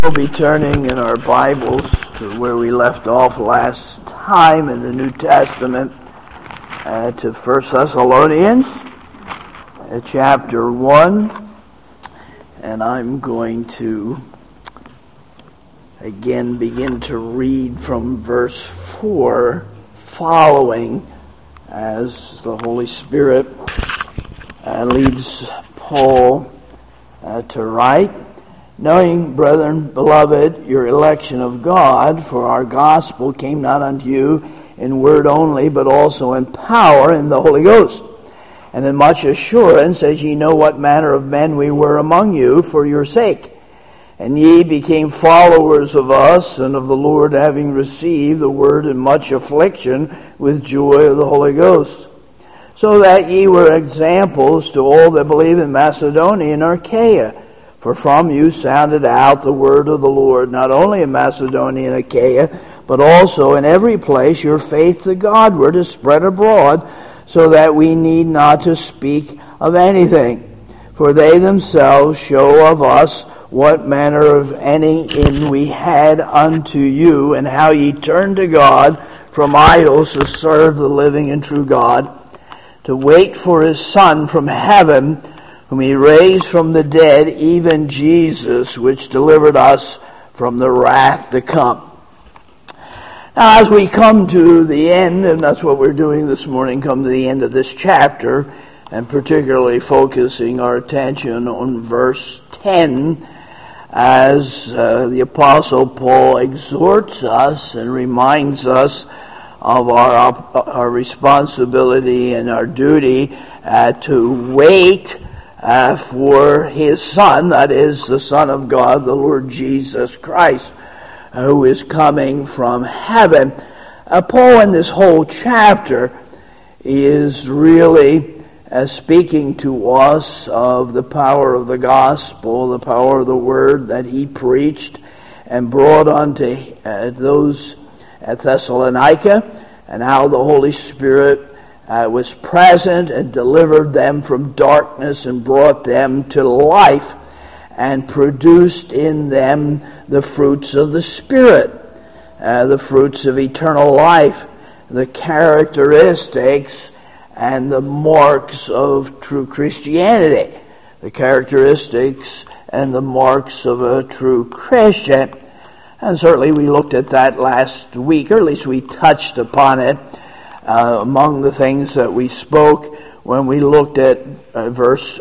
We'll be turning in our Bibles to where we left off last time in the New Testament, to 1 Thessalonians, chapter 1, and I'm going to again begin to read from verse 4 following as the Holy Spirit leads Paul to write. Knowing, brethren, beloved, your election of God, for our gospel came not unto you in word only, but also in power in the Holy Ghost, and in much assurance, as ye know what manner of men we were among you for your sake. And ye became followers of us and of the Lord, having received the word in much affliction with joy of the Holy Ghost, so that ye were examples to all that believe in Macedonia and Achaia. For from you sounded out the word of the Lord, not only in Macedonia and Achaia, but also in every place your faith to Godward is spread abroad, so that we need not to speak of anything. For they themselves show of us what manner of any in we had unto you, and how ye turned to God from idols to serve the living and true God, to wait for his Son from heaven, whom he raised from the dead, even Jesus, which delivered us from the wrath to come. Now, as we come to the end, and that's what we're doing this morning, come to the end of this chapter, and particularly focusing our attention on verse 10, as the Apostle Paul exhorts us and reminds us of our responsibility and our duty to wait for his Son, that is, the Son of God, the Lord Jesus Christ, who is coming from heaven. Paul, in this whole chapter, is really speaking to us of the power of the gospel, the power of the word that he preached and brought unto those at Thessalonica, and how the Holy Spirit was present and delivered them from darkness and brought them to life and produced in them the fruits of the Spirit, the fruits of eternal life, the characteristics and the marks of true Christianity, the characteristics and the marks of a true Christian. And certainly we looked at that last week, or at least we touched upon it, among the things that we spoke when we looked at verse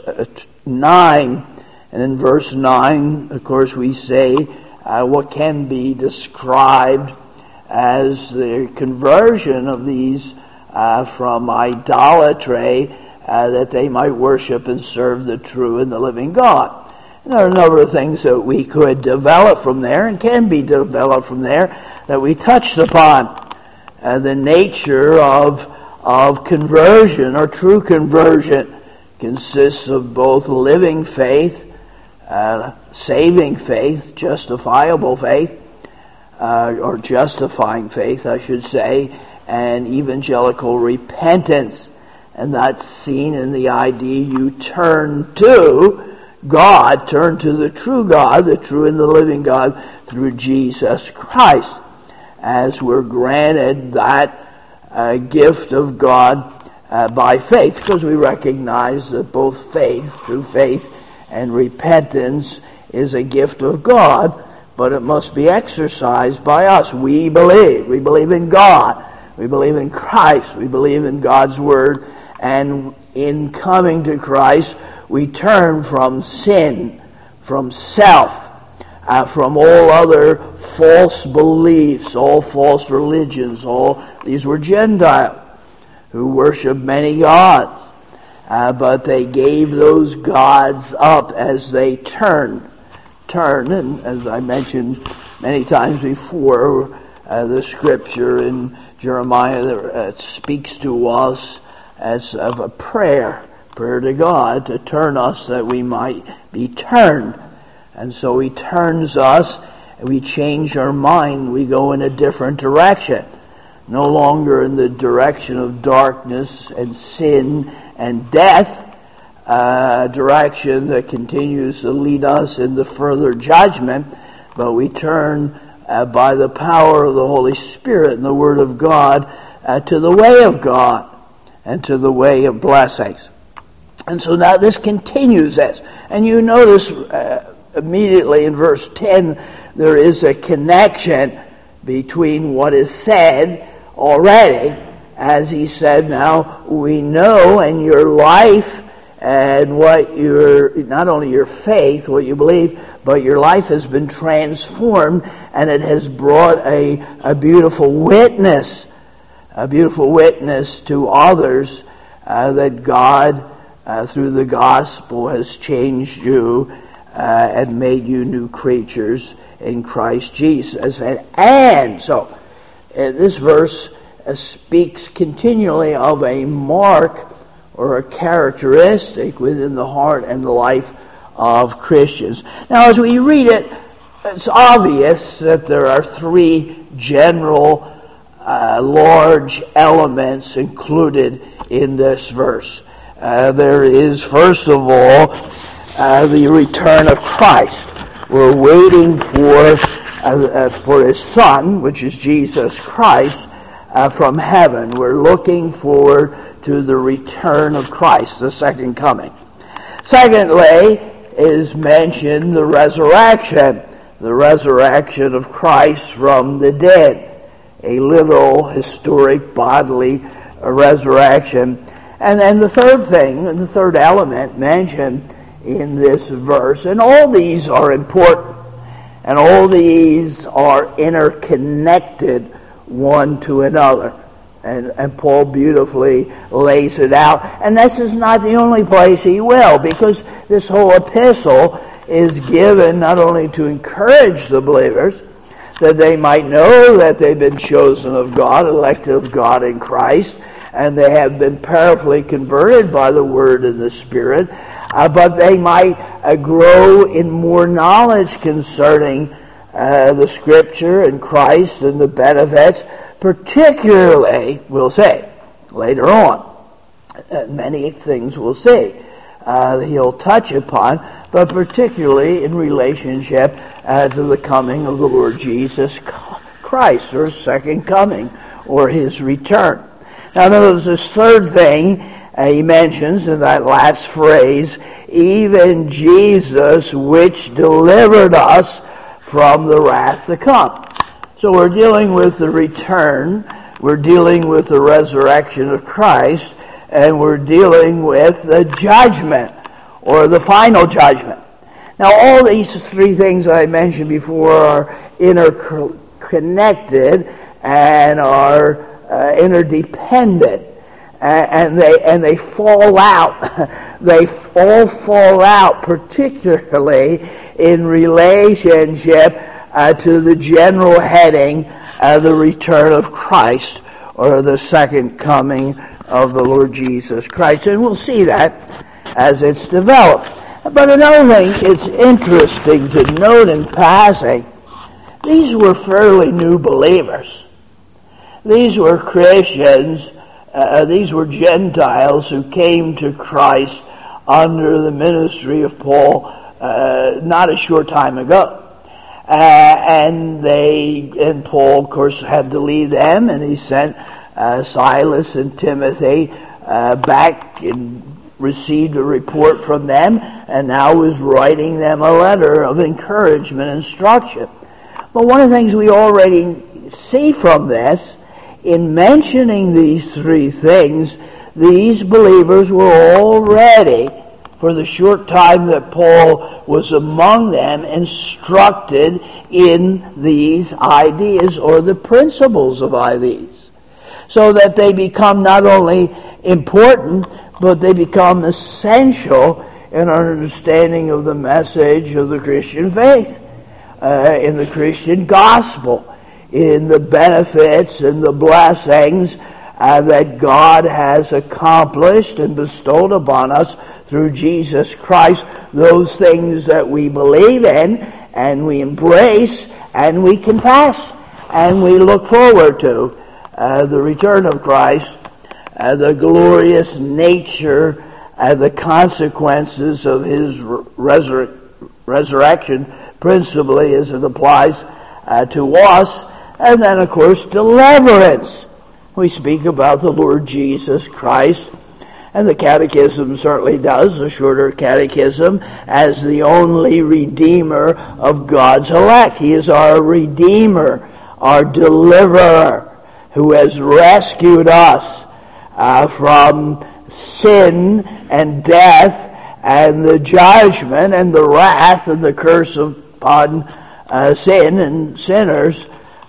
9. And in verse 9, of course, we say what can be described as the conversion of these from idolatry, that they might worship and serve the true and the living God. And there are a number of things that we could develop from there and can be developed from there that we touched upon. The nature of conversion, or true conversion, consists of both living faith, saving faith, justifiable faith, or justifying faith, I should say, and evangelical repentance. And that's seen in the idea you turn to God, turn to the true God, the true and the living God, through Jesus Christ, as we're granted that gift of God by faith, because we recognize that both faith, true faith, and repentance is a gift of God, but it must be exercised by us. We believe in God, we believe in Christ, we believe in God's Word, and in coming to Christ, we turn from sin, from self, from all other false beliefs, all false religions. All these were Gentiles who worshiped many gods, but they gave those gods up as they turned. And as I mentioned many times before, the scripture in Jeremiah that speaks to us as of a prayer to God to turn us that we might be turned. And so he turns us, and we change our mind, we go in a different direction. No longer in the direction of darkness and sin and death, a direction that continues to lead us into further judgment, but we turn by the power of the Holy Spirit and the Word of God to the way of God and to the way of blessings. And so now this continues this. And you notice immediately in verse 10 there is a connection between what is said already, as he said, now we know, and your life and what not only your faith, what you believe, but your life has been transformed, and it has brought a beautiful witness to others that God, through the gospel, has changed you and made you new creatures in Christ Jesus. And so, this verse speaks continually of a mark or a characteristic within the heart and the life of Christians. Now, as we read it, it's obvious that there are three general large elements included in this verse. There is, first of all, the return of Christ. We're waiting for His Son, which is Jesus Christ, from heaven. We're looking forward to the return of Christ, the second coming. Secondly, is mentioned the resurrection of Christ from the dead, a literal, historic, bodily resurrection. And then the third thing, and the third element mentioned in this verse, and all these are important, and all these are interconnected one to another. And Paul beautifully lays it out. And this is not the only place he will, because this whole epistle is given not only to encourage the believers, that they might know that they've been chosen of God, elected of God in Christ, and they have been powerfully converted by the Word and the Spirit, but they might grow in more knowledge concerning the Scripture and Christ and the benefits, particularly, we'll say, later on. Many things we'll see he'll touch upon, but particularly in relationship to the coming of the Lord Jesus Christ, or His second coming, or His return. Now notice this third thing he mentions in that last phrase, even Jesus which delivered us from the wrath to come. So we're dealing with the return, we're dealing with the resurrection of Christ, and we're dealing with the judgment, or the final judgment. Now all these three things I mentioned before are interconnected and are interdependent, and they fall out. They all fall out, particularly in relationship to the general heading, the return of Christ, or the second coming of the Lord Jesus Christ. And we'll see that as it's developed. But another thing, it's interesting to note in passing, these were fairly new believers. These were Christians, these were Gentiles who came to Christ under the ministry of Paul not a short time ago. And Paul, of course, had to leave them, and he sent Silas and Timothy back and received a report from them, and now was writing them a letter of encouragement and instruction. But one of the things we already see from this, in mentioning these three things, these believers were already, for the short time that Paul was among them, instructed in these ideas, or the principles of these, so that they become not only important, but they become essential in our understanding of the message of the Christian faith, in the Christian gospel, in the benefits and the blessings that God has accomplished and bestowed upon us through Jesus Christ, those things that we believe in and we embrace and we confess and we look forward to. The return of Christ, the glorious nature, the consequences of His resurrection principally as it applies to us. And then, of course, deliverance. We speak about the Lord Jesus Christ, and the Catechism certainly does, the shorter Catechism, as the only Redeemer of God's elect. He is our Redeemer, our Deliverer, who has rescued us from sin and death and the judgment and the wrath and the curse upon sin and sinners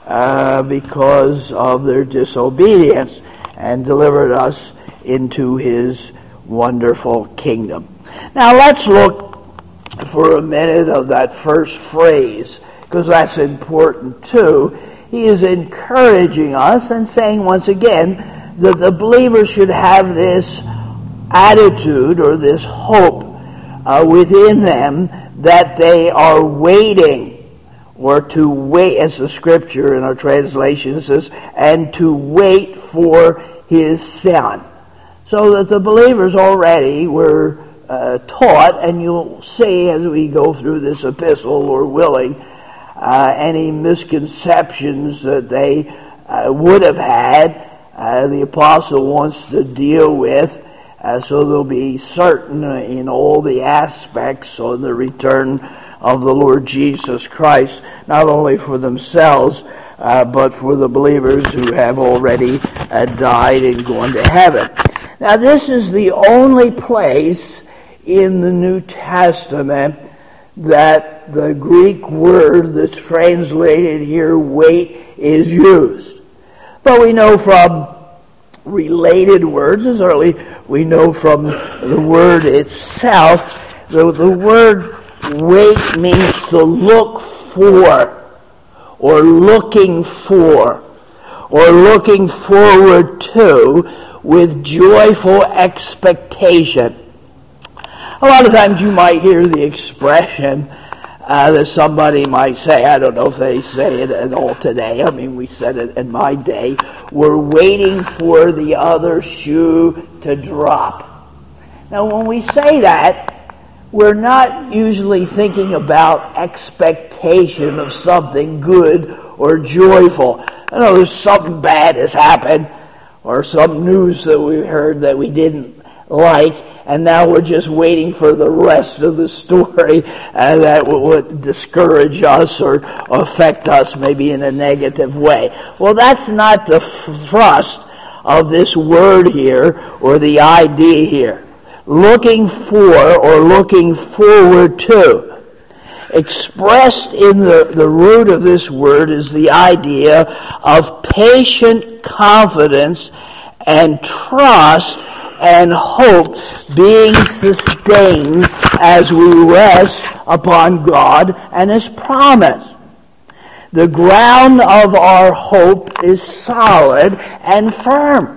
because of their disobedience, and delivered us into His wonderful kingdom. Now let's look for a minute of that first phrase, because that's important too. He is encouraging us and saying once again that the believers should have this attitude or this hope within them that they are waiting, or to wait, as the scripture in our translation says, and to wait for His Son. So that the believers already were taught, and you'll see as we go through this epistle, Lord willing, any misconceptions that they would have had, the apostle wants to deal with, so they'll be certain in all the aspects on the return of the Lord Jesus Christ, not only for themselves, but for the believers who have already died and gone to heaven. Now this is the only place in the New Testament that the Greek word that's translated here, wait, is used. But we know from related words, and certainly we know from the word itself, the word wait means to look for, or looking for, or looking forward to with joyful expectation. A lot of times you might hear the expression that somebody might say, I don't know if they say it at all today, I mean we said it in my day, we're waiting for the other shoe to drop. Now when we say that, we're not usually thinking about expectation of something good or joyful. I know there's something bad has happened, or some news that we heard that we didn't like, and now we're just waiting for the rest of the story that would discourage us or affect us maybe in a negative way. Well, that's not the thrust of this word here, or the idea here. Looking for, or looking forward to. Expressed in the root of this word is the idea of patient confidence and trust and hope being sustained as we rest upon God and His promise. The ground of our hope is solid and firm.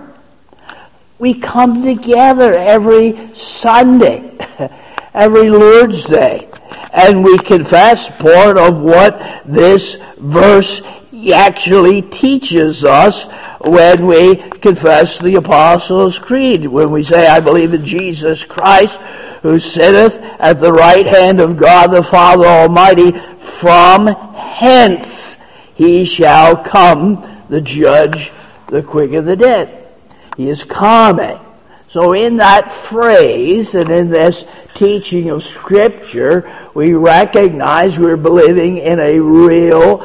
We come together every Sunday, every Lord's Day, and we confess part of what this verse actually teaches us when we confess the Apostles' Creed, when we say, I believe in Jesus Christ, who sitteth at the right hand of God the Father Almighty, from hence He shall come, the judge, the quick and the dead. He is coming. So in that phrase and in this teaching of Scripture, we recognize we're believing in a real,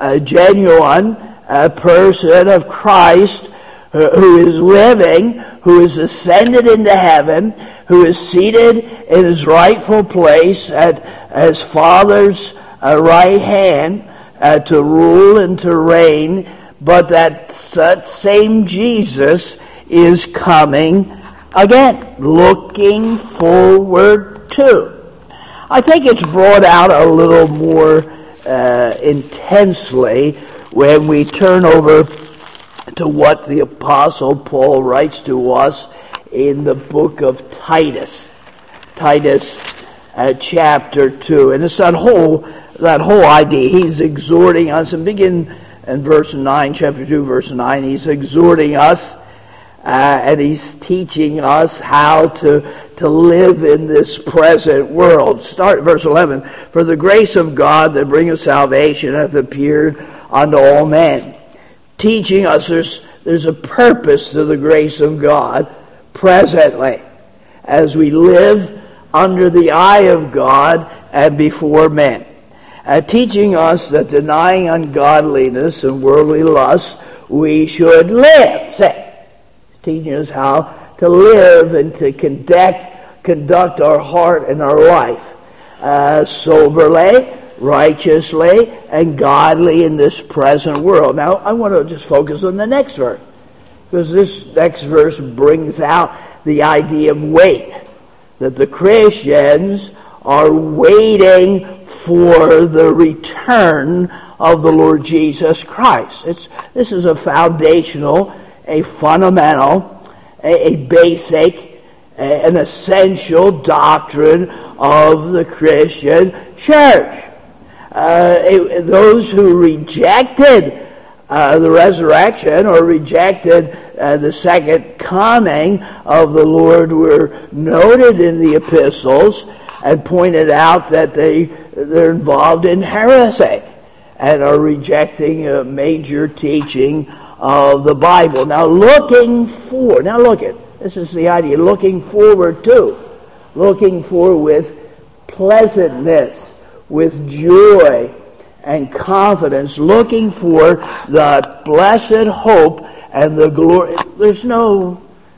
genuine person of Christ who is living, who is ascended into heaven, who is seated in His rightful place at His Father's right hand to rule and to reign, but that same Jesus is coming again, looking forward to. I think it's brought out a little more intensely when we turn over to what the Apostle Paul writes to us in the book of Titus. Titus chapter 2. And it's that whole idea. He's exhorting us, and begin in verse 9, chapter 2, verse 9, he's exhorting us and he's teaching us how to live in this present world. Start at verse 11. For the grace of God that bringeth salvation hath appeared unto all men. Teaching us there's a purpose to the grace of God presently as we live under the eye of God and before men. Teaching us that denying ungodliness and worldly lust, we should live. Teaching us how to live and to conduct our heart and our life soberly, righteously, and godly in this present world. Now, I want to just focus on the next verse, because this next verse brings out the idea of wait, that the Christians are waiting for the return of the Lord Jesus Christ. This is a foundational, a fundamental, a basic, an essential doctrine of the Christian church. Those who rejected the resurrection or rejected the second coming of the Lord were noted in the epistles and pointed out that they're involved in heresy and are rejecting a major teaching of the Bible. Now look at, this is the idea, looking forward for with pleasantness, with joy and confidence, looking for the blessed hope and the glory. There's no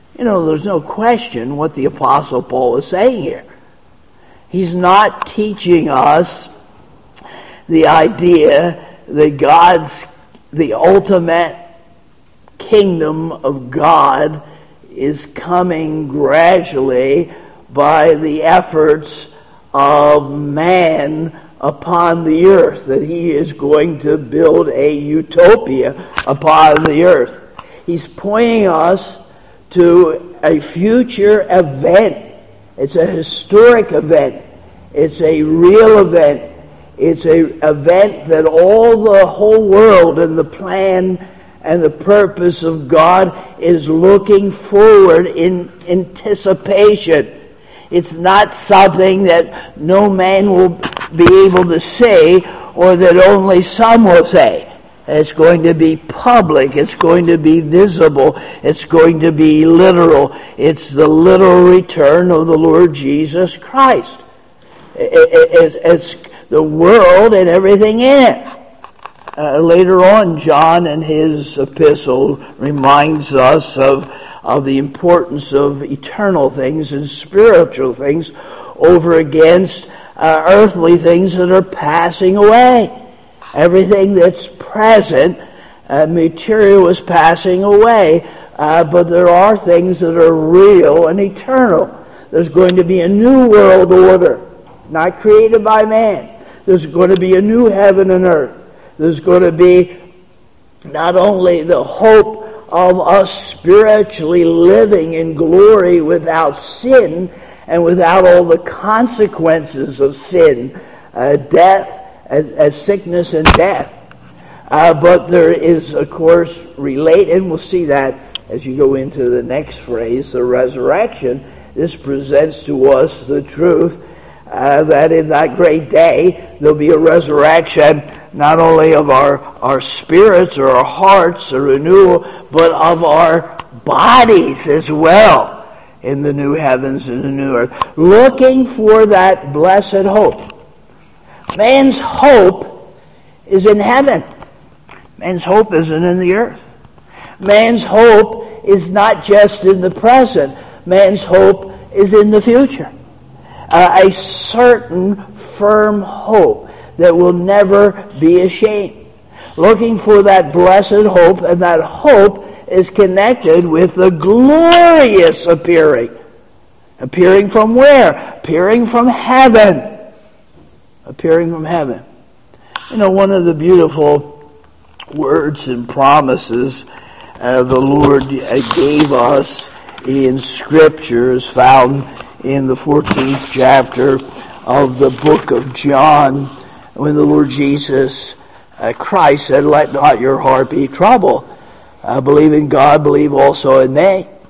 question what the Apostle Paul is saying here. He's not teaching us the idea that the ultimate kingdom of God is coming gradually by the efforts of man upon the earth, that he is going to build a utopia upon the earth. He's pointing us to a future event. It's a historic event. It's a real event. It's an event that all the whole world and the plan and the purpose of God is looking forward in anticipation. It's not something that no man will be able to say or that only some will say. It's going to be public. It's going to be visible. It's going to be literal. It's the literal return of the Lord Jesus Christ. It's the world and everything in it. Later on, John in his epistle reminds us of the importance of eternal things and spiritual things over against earthly things that are passing away. Everything that's present, material, is passing away, but there are things that are real and eternal. There's going to be a new world order, not created by man. There's going to be a new heaven and earth. There's going to be not only the hope of us spiritually living in glory without sin and without all the consequences of sin, death, as sickness and death. But there is, of course, related, and we'll see that as you go into the next phrase, the resurrection. This presents to us the truth that in that great day there'll be a resurrection not only of our spirits or our hearts, a renewal, but of our bodies as well in the new heavens and the new earth. Looking for that blessed hope. Man's hope is in heaven. Man's hope isn't in the earth. Man's hope is not just in the present. Man's hope is in the future. A certain firm hope that will never be ashamed. Looking for that blessed hope, and that hope is connected with the glorious appearing. Appearing from where? Appearing from heaven. Appearing from heaven. You know, one of the beautiful words and promises the Lord gave us in Scripture is found in the 14th chapter of the book of John, when the Lord Jesus Christ said, "Let not your heart be troubled. Believe in God, believe also in me.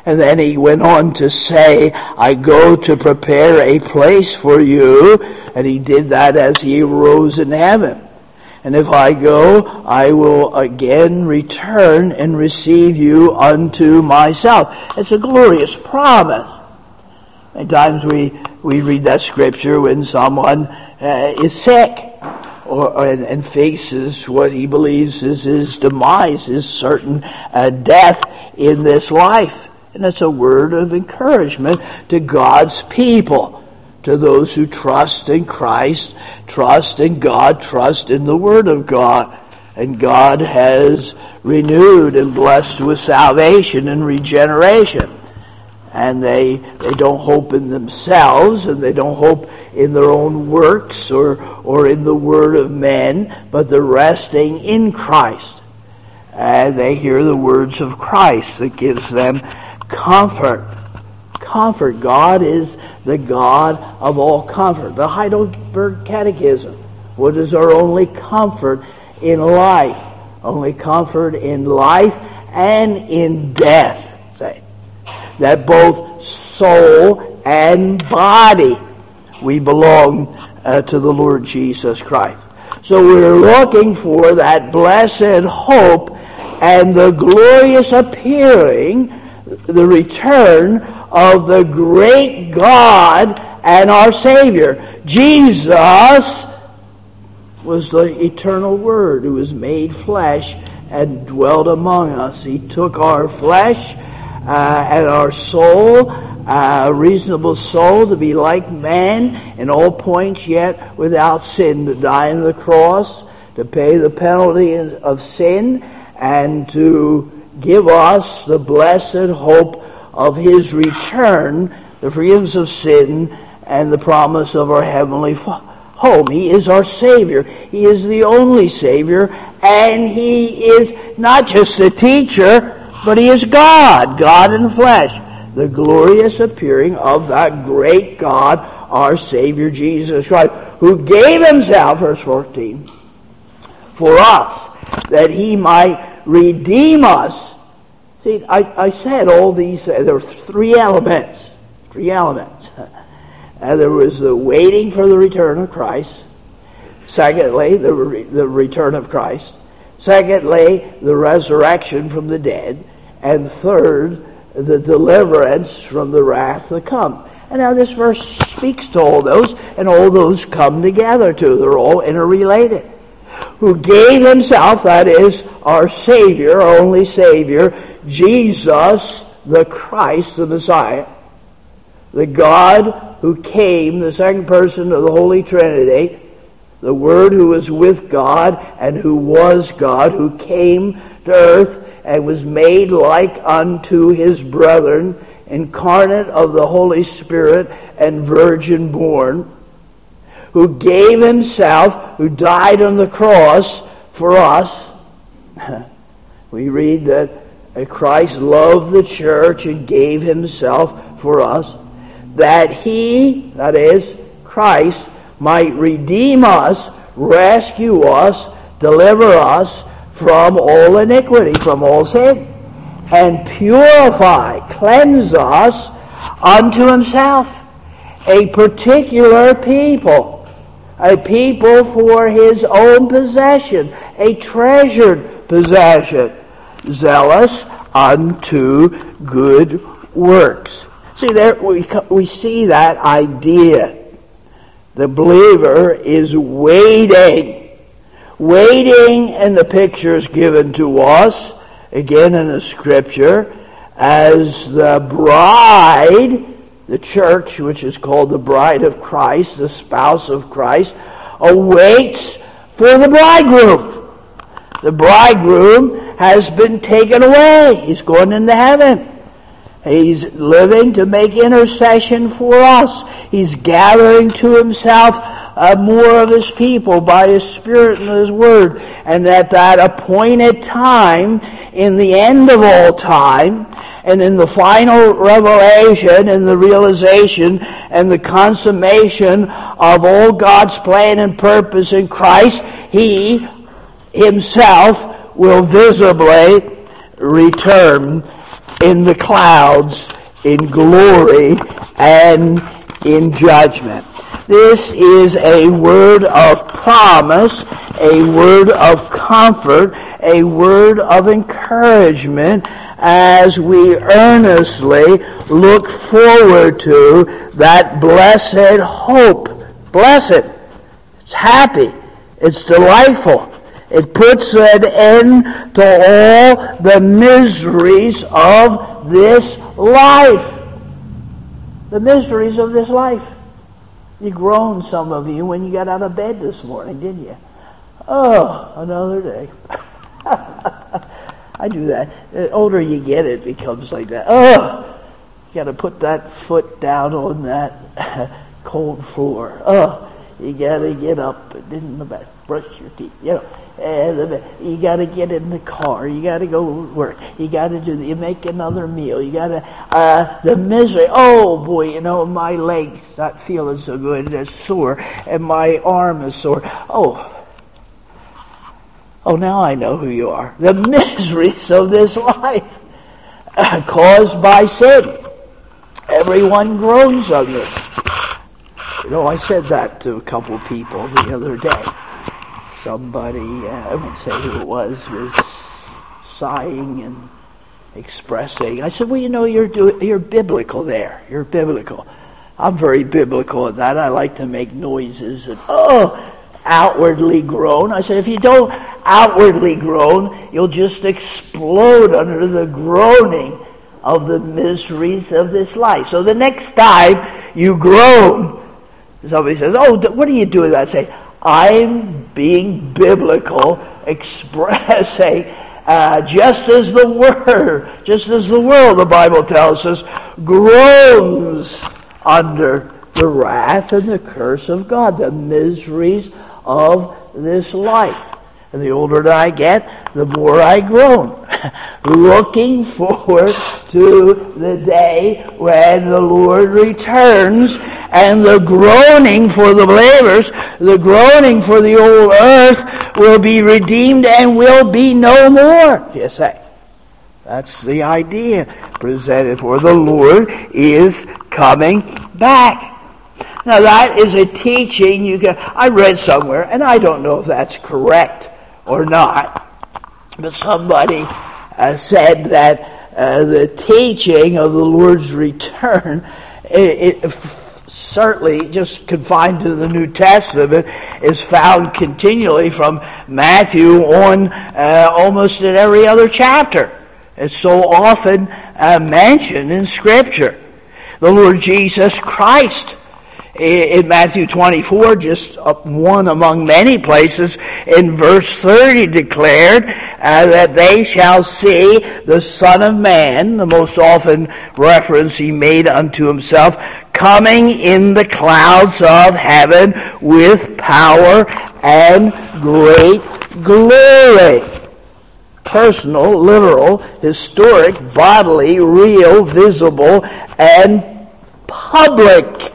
And then he went on to say, I go to prepare a place for you. And he did that as he arose in heaven. And if I go, I will again return and receive you unto myself. It's a glorious promise. Many times we read that scripture when someone is sick and faces what he believes is his demise, his certain death in this life. And it's a word of encouragement to God's people, to those who trust in Christ, trust in God, trust in the Word of God. And God has renewed and blessed with salvation and regeneration. And they don't hope in themselves, and they don't hope in their own works or in the word of men, but they're resting in Christ. And they hear the words of Christ that gives them comfort. Comfort. God is the God of all comfort. The Heidelberg Catechism. What is our only comfort in life? Only comfort in life and in death. Say that both soul and body we belong to the Lord Jesus Christ. So we're looking for that blessed hope and the glorious appearing, the return of the great God and our Savior. Jesus was the eternal Word who was made flesh and dwelt among us. He took our flesh and our soul, a reasonable soul, to be like man in all points, yet without sin, to die on the cross, to pay the penalty of sin, and to give us the blessed hope of His return, the forgiveness of sin, and the promise of our heavenly home. He is our Savior. He is the only Savior, and He is not just a teacher, but He is God, God in flesh. The glorious appearing of that great God, our Savior Jesus Christ, who gave Himself, verse 14, for us, that He might redeem us. See, I said all these, there were three elements. There was the waiting for the return of Christ. Secondly, the return of Christ. Secondly, the resurrection from the dead. And third, the deliverance from the wrath to come. And now this verse speaks to all those, and all those come together too. They're all interrelated. Who gave Himself, that is, our Savior, our only Savior, Jesus, the Christ, the Messiah, the God who came, the second person of the Holy Trinity, the Word who was with God and who was God, who came to earth and was made like unto His brethren, incarnate of the Holy Spirit and virgin born, who gave Himself, who died on the cross for us. We read that Christ loved the church and gave Himself for us, that He, that is, Christ, might redeem us, rescue us, deliver us from all iniquity, from all sin, and purify, cleanse us unto Himself, a particular people, a people for His own possession, a treasured possession, zealous unto good works. See, there we see that idea. The believer is waiting, and the picture is given to us, again in the Scripture, as the bride, the church, which is called the bride of Christ, the spouse of Christ, awaits for the bridegroom. The bridegroom has been taken away. He's gone into heaven. He's living to make intercession for us. He's gathering to Himself more of His people by His Spirit and His Word. And at that appointed time, in the end of all time, and in the final revelation and the realization and the consummation of all God's plan and purpose in Christ, He Himself will visibly return in the clouds, in glory, and in judgment. This is a word of promise, a word of comfort, a word of encouragement as we earnestly look forward to that blessed hope. Blessed. It's happy. It's delightful. It puts an end to all the miseries of this life. The miseries of this life. You groaned, some of you, when you got out of bed this morning, didn't you? Oh, another day. I do that. The older you get, it becomes like that. Oh, you got to put that foot down on that cold floor. Oh, you got to get up and in the back, brush your teeth. You know, and you got to get in the car. You got to go work. You got to do. You make another meal. You got to the misery. Oh boy, you know, my leg's not feeling so good. It's sore, and my arm is sore. Oh, now I know who you are. The miseries of this life caused by sin. Everyone groans under it. You know, I said that to a couple of people the other day. Somebody, I won't say who it was sighing and expressing. I said, well, you know, you're biblical there. You're biblical. I'm very biblical at that. I like to make noises and, outwardly groan. I said, if you don't outwardly groan, you'll just explode under the groaning of the miseries of this life. So the next time you groan, somebody says, oh, what are you doing? I say, I'm being biblical, expressing just as the world, the Bible tells us, groans under the wrath and the curse of God, the miseries of this life. And the older that I get, the more I groan, looking forward to the day when the Lord returns, and the groaning for the believers, the groaning for the old earth will be redeemed and will be no more. You say. That's the idea presented for the Lord is coming back. Now that is a teaching I read somewhere, and I don't know if that's correct or not, but somebody said that the teaching of the Lord's return, it certainly just confined to the New Testament, is found continually from Matthew on almost in every other chapter. It's so often mentioned in Scripture. The Lord Jesus Christ, in Matthew 24, just one among many places, in verse 30 declared that they shall see the Son of Man, the most often reference he made unto himself, coming in the clouds of heaven with power and great glory. Personal, literal, historic, bodily, real, visible, and public.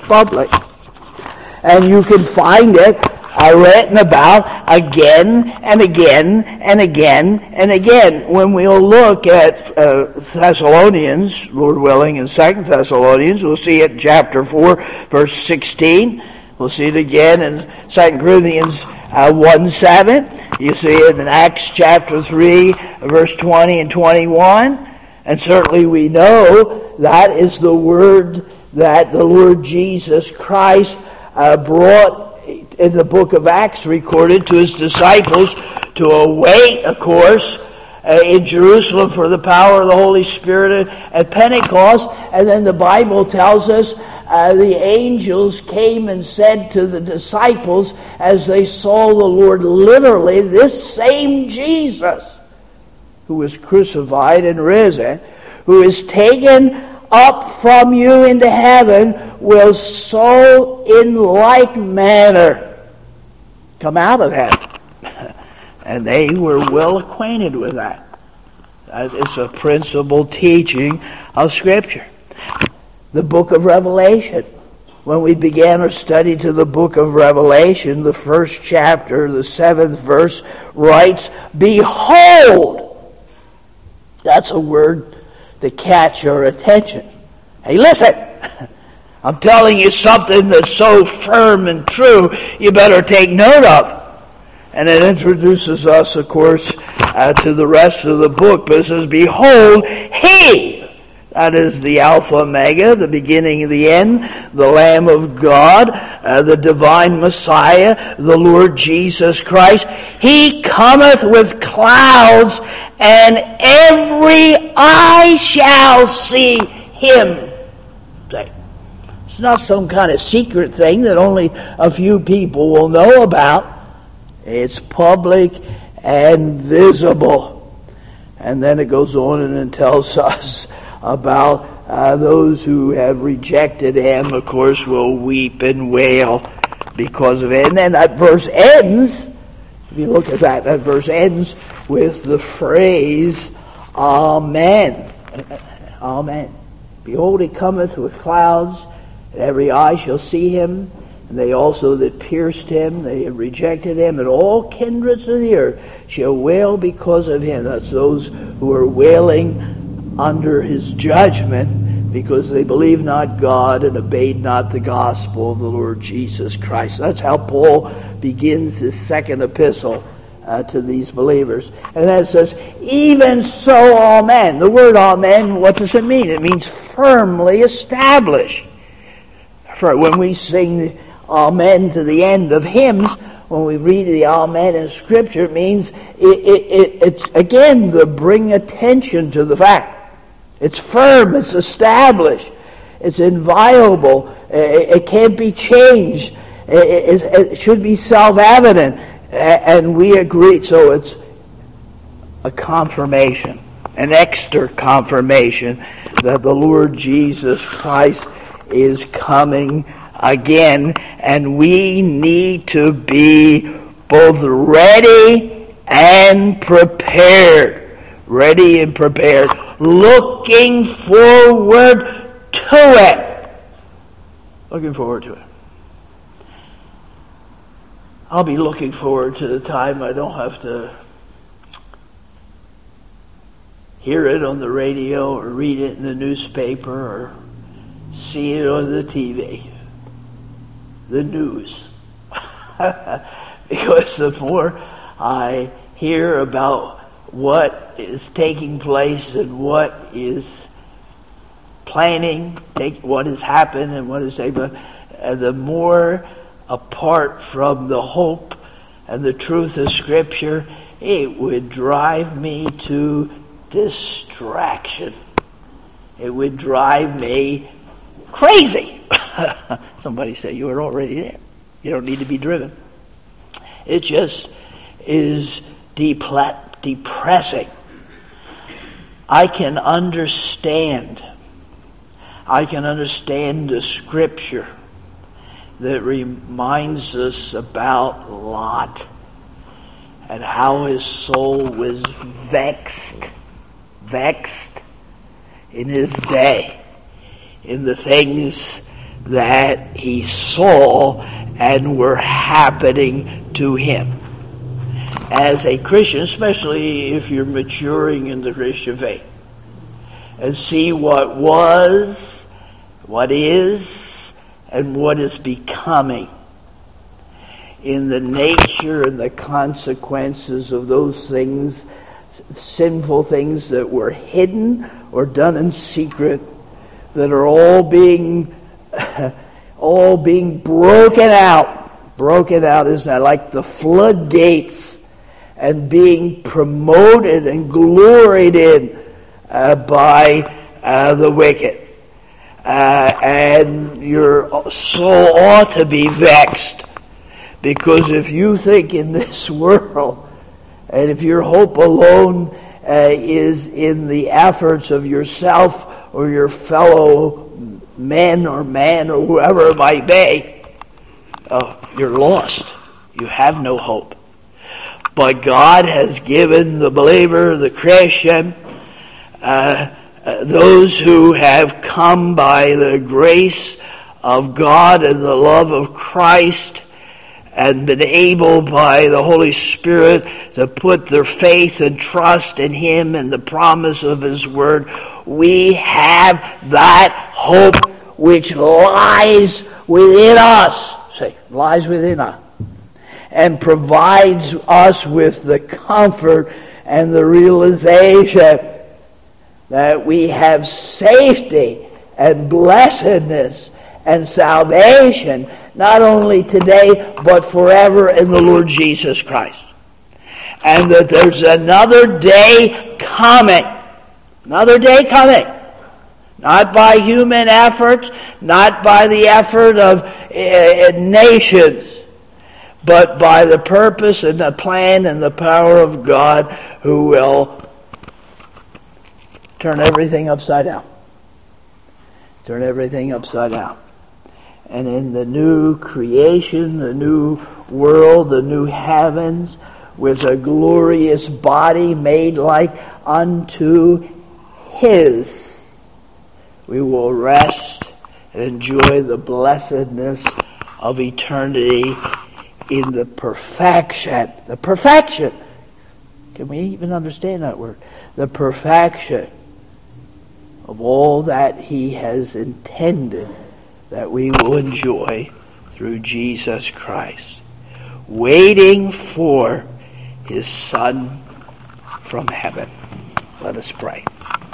And you can find it written about again and again and again and again. When we'll look at Thessalonians, Lord willing, in 2 Thessalonians, we'll see it in chapter 4, verse 16. We'll see it again in 2 Corinthians 1:7. You see it in Acts chapter 3, verse 20 and 21. And certainly we know that is the word that the Lord Jesus Christ brought in the book of Acts, recorded to his disciples to await, of course, in Jerusalem for the power of the Holy Spirit at Pentecost. And then the Bible tells us the angels came and said to the disciples as they saw the Lord, literally, this same Jesus who was crucified and risen, who is taken up from you into heaven, will so in like manner come out of heaven. And they were well acquainted with that. That is a principal teaching of Scripture. The book of Revelation. When we began our study to the book of Revelation, the first chapter, the 7th verse, writes, behold. That's a word to catch your attention. Hey, listen! I'm telling you something that's so firm and true, you better take note of. And it introduces us, of course, to the rest of the book. But it says, behold, he, that is the Alpha Omega, the beginning and the end, the Lamb of God, the divine Messiah, the Lord Jesus Christ. He cometh with clouds, and every eye shall see him. It's not some kind of secret thing that only a few people will know about. It's public and visible. And then it goes on and it tells us about those who have rejected him, of course, will weep and wail because of it. And then that verse ends, if you look at that verse ends with the phrase, Amen. Amen. Behold, he cometh with clouds, and every eye shall see him. And they also that pierced him, they have rejected him, and all kindreds of the earth shall wail because of him. That's those who are wailing under his judgment because they believed not God and obeyed not the gospel of the Lord Jesus Christ. That's how Paul begins his second epistle to these believers. And then it says, even so, amen. The word amen, what does it mean? It means firmly established. When we sing amen to the end of hymns, when we read the amen in Scripture, it means it's again to bring attention to the fact. It's firm, it's established, it's inviolable, it can't be changed, it should be self-evident, and we agree. So it's a confirmation, an extra confirmation that the Lord Jesus Christ is coming again, and we need to be both ready and prepared. Ready and prepared. Looking forward to it. Looking forward to it. I'll be looking forward to the time I don't have to hear it on the radio or read it in the newspaper or see it on the TV. The news. Because the more I hear about what is taking place and what is planning, what has happened and what is taken, the more apart from the hope and the truth of Scripture, it would drive me to distraction. It would drive me crazy. Somebody said, you are already there. You don't need to be driven. It just is depressing. I can understand the Scripture that reminds us about Lot and how his soul was vexed in his day in the things that he saw and were happening to him. As a Christian, especially if you're maturing in the Christian faith, and see what was, what is, and what is becoming in the nature and the consequences of those things, sinful things that were hidden or done in secret, that are all being broken out. Broken out, isn't that like the floodgates, and being promoted and gloried in by the wicked. And your soul ought to be vexed, because if you think in this world, and if your hope alone is in the efforts of yourself or your fellow men or man or whoever it might be, you're lost. You have no hope. But God has given the believer, the Christian, those who have come by the grace of God and the love of Christ, and been able by the Holy Spirit to put their faith and trust in Him and the promise of His Word, we have that hope which lies within us. Say, lies within us. And provides us with the comfort and the realization that we have safety and blessedness and salvation, not only today, but forever in the Lord Jesus Christ. And that there's another day coming. Another day coming. Not by human efforts, not by the effort of nations, but by the purpose and the plan and the power of God, who will turn everything upside down. Turn everything upside down. And in the new creation, the new world, the new heavens, with a glorious body made like unto His, we will rest and enjoy the blessedness of eternity in the perfection. The perfection. Can we even understand that word? The perfection of all that He has intended that we will enjoy through Jesus Christ, waiting for His Son from heaven. Let us pray.